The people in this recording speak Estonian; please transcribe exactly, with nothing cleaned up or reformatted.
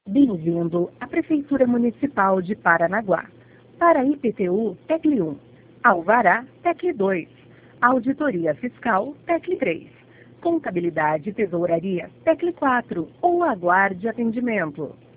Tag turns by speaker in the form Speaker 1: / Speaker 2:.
Speaker 1: Bem-vindo à Prefeitura Municipal de Paranaguá. Para I P T U, TECLE um. Alvará, TECLE dois. Auditoria Fiscal, TECLE três. Contabilidade e Tesouraria, TECLE quatro. Ou aguarde atendimento.